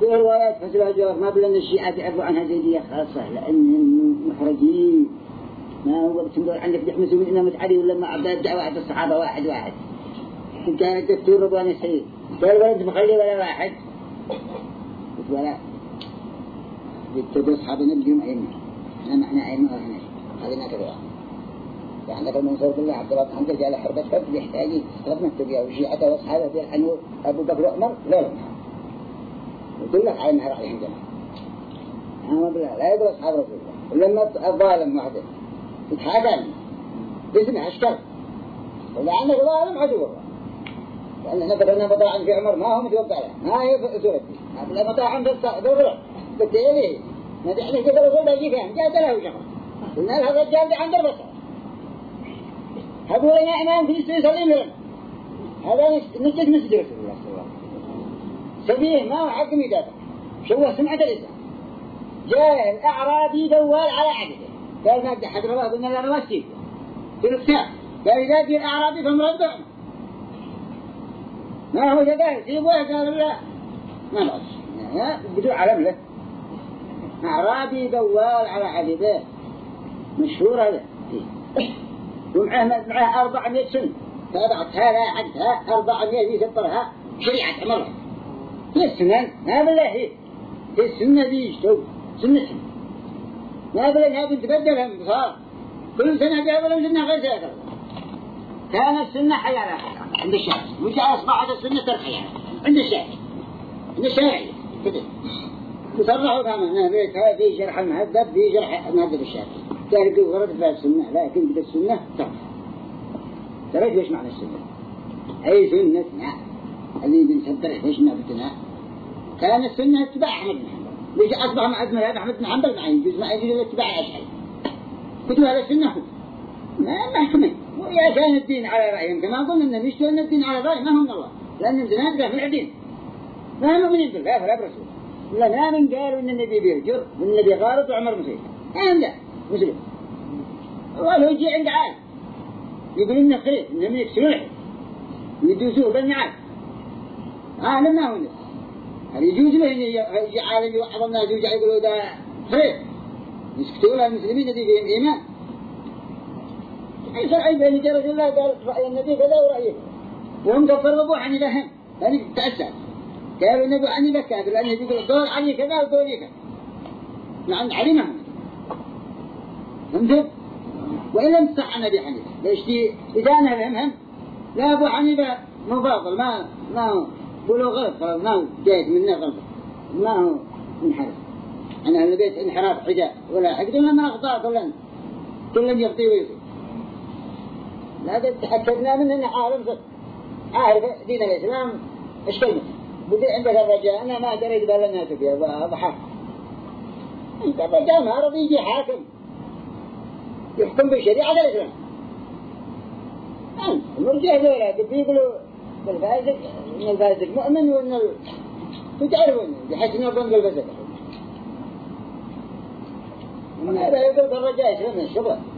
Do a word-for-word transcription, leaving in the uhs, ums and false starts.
في روايات فسرها الجواب ما بلن الشيعة يعرفوا عنها زيدية خاصة لأنهم محرجين ما هو بتنظر عندك بيحمسوا من إنهم متعري ولا ما عبد الدعوة عند الصحابة واحد واحد كان الدكتور رضوان السعيد قال ولا أنت مخلي ولا واحد قلت ولا بتدرس أصحاب النبي يوم أيمنا أنا معنا أيمنا وإحنا هذه ما تبغى عندك المنصور بالله عبد الله حمد جاء حربة فرد يحتاج استخدم التبيع وشيعته وأصحابه بيلعنوا أبو بكر وعمر لا لا يقول لك عين رأي عندنا أنا بالله لا يدرس أصحاب رسول الله ولما الظالم وحده يتحاكم باسم عسكر ولا عندك ظالم عدو الله لأن احنا بدأنا مطاعم في عمر ما هو متوقع له ما هي سورتي ما مطاعم بس دورة بالتالي ما تحلي كذا رسول الله يجي فهم جاءت له شغل قلنا له هذا الرجال ده عنده البصر هذول لنا إمام في سليم لنا هذا نجد مسجد رسول الله صلى الله عليه وسلم سبيه ما هو حق ميداته شو سمعة الإسلام جاء الأعرابي دوال على عدده قال ما حد الله قلنا لا نوسيك في الإسلام قال إذا جاء الأعرابي فمرضع ما هو جاء سيبوه قال لا ما نعرف بدون علم له أعرابي دوال على عدده مشهور هذا ومعه معه أربعمائة سنة فأضعتها لا عدها أربعمائة يسطرها شريعة عمره في السنن ما بالله هي في السنة دي يشتو سنة ما بالله هذا تبدلها صار كل سنة جابوا سنة غير ذلك كان السنة حياة عند الشافعي مش أصبحت السنة ترخية عند الشافعي عند الشافعي كده يصرحوا كمان هذا في شرح المهذب في شرح المهذب الشافعي كان يقول ورد في السنة لكن بدأ السنة ترخ ترى ايش معنى السنة أي سنة نعم اللي بنصدر ايش معنى السنة كان السنة اتباع أحمد بن حنبل ليش أصبح مع أحمد أحمد بن حنبل معي يجوز ما يجوز اتباع الأشعري كتب هذا السنة ما محكمة ويا كان الدين على رأيهم كما قلنا إن مش أن الدين على رأي ما هم الله لأن الزنا ده في الدين ما هم من بالله فلا برسول لا ما من قالوا إن النبي بيرجر والنبي غارض وعمر مسيح أهم لا مسلم والله يجي عند عالم يقول إنه خير إنهم يكسرون ويدوسوه بالنعال عالم ما هو نفس هل يجوز له إن يجي عالم يوحظ الناس ويجي يقولوا ده خير يسكتوا له المسلمين الذي فيهم إيمان أي شرعي بين جرس الله قال رأي النبي كذا ورأيه وهم كفروا أبو حنيفة هم لأنه تأسف قالوا النبي حنيفة كافر لأنه يقول دور علي كذا ودور كذا نعم علمهم فهمتوا؟ وإن لم تصح النبي حنيفة ليش دي إذا أنا فهمهم لا أبو حنيفة مباطل ما ما هو قولوا غلط ما هو جايد منه غلط ما هو انحرف أنا اللي بيت انحراف حجاء ولا حقدنا ما أخطاء كلنا كلهم يخطي ويخطي لا تحكدنا منه إنه عالم صدق عارف دين الإسلام إيش كلمة بدي عندك الرجاء أنا ما دريت بالنا تبيه وضحك أنت الرجاء ما رضي يجي حاكم يحكم بشريعة الإسلام أنت المرجع ذولا بيقولوا بالفاسد إن الفاسد مؤمن وإن ال... تعرفون بحيث إنه بنقل الفاسد هذا يقول الرجاء إسلام الشبه